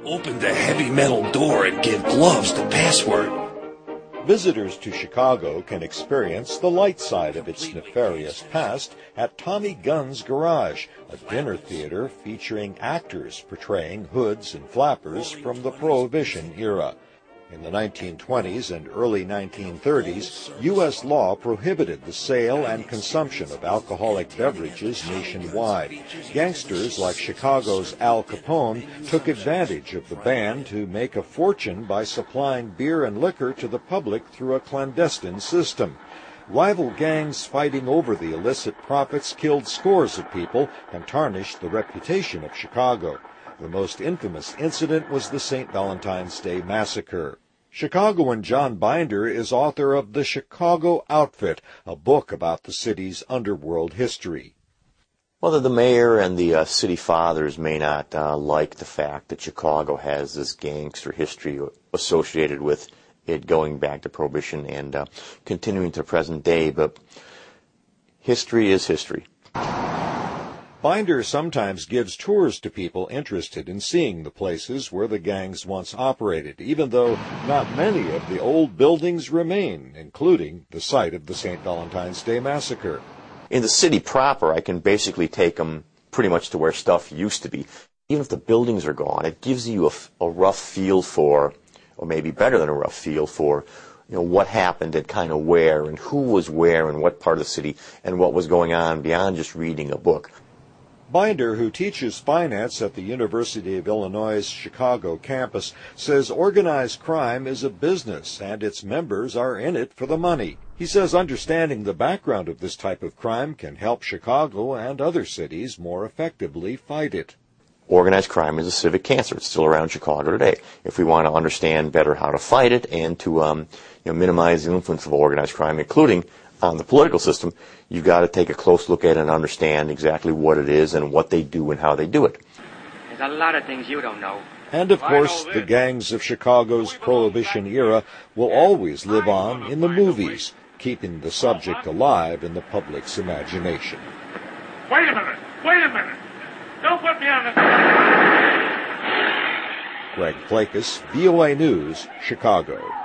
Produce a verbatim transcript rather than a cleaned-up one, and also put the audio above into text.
Open the heavy metal door and give gloves the password. Visitors to Chicago can experience the light side of its nefarious past at Tommy Gunn's Garage, a dinner theater featuring actors portraying hoods and flappers from the Prohibition era. In the nineteen twenties and early nineteen thirties, U S law prohibited the sale and consumption of alcoholic beverages nationwide. Gangsters like Chicago's Al Capone took advantage of the ban to make a fortune by supplying beer and liquor to the public through a clandestine system. Rival gangs fighting over the illicit profits killed scores of people and tarnished the reputation of Chicago. The most infamous incident was the Saint Valentine's Day Massacre. Chicagoan John Binder is author of The Chicago Outfit, a book about the city's underworld history. Well, the mayor and the uh, city fathers may not uh, like the fact that Chicago has this gangster history associated with it going back to Prohibition and uh, continuing to the present day, but history is history. Binder sometimes gives tours to people interested in seeing the places where the gangs once operated, even though not many of the old buildings remain, including the site of the Saint Valentine's Day Massacre. In the city proper, I can basically take them pretty much to where stuff used to be. Even if the buildings are gone, it gives you a, a rough feel for, or maybe better than a rough feel for, you know, what happened and kind of where, and who was where in what part of the city, and what was going on beyond just reading a book. Binder, who teaches finance at the University of Illinois' Chicago campus, says organized crime is a business and its members are in it for the money. He says understanding the background of this type of crime can help Chicago and other cities more effectively fight it. Organized crime is a civic cancer. It's still around Chicago today. If we want to understand better how to fight it and to um, you know, minimize the influence of organized crime, including on the political system, you've got to take a close look at it and understand exactly what it is and what they do and how they do it. There's a lot of things you don't know. And, of course, the gangs of Chicago's Prohibition era will always live on in the movies, keeping the subject alive in the public's imagination. Wait a minute! Wait a minute! Don't put me on the... Greg Plakus, V O A News, Chicago.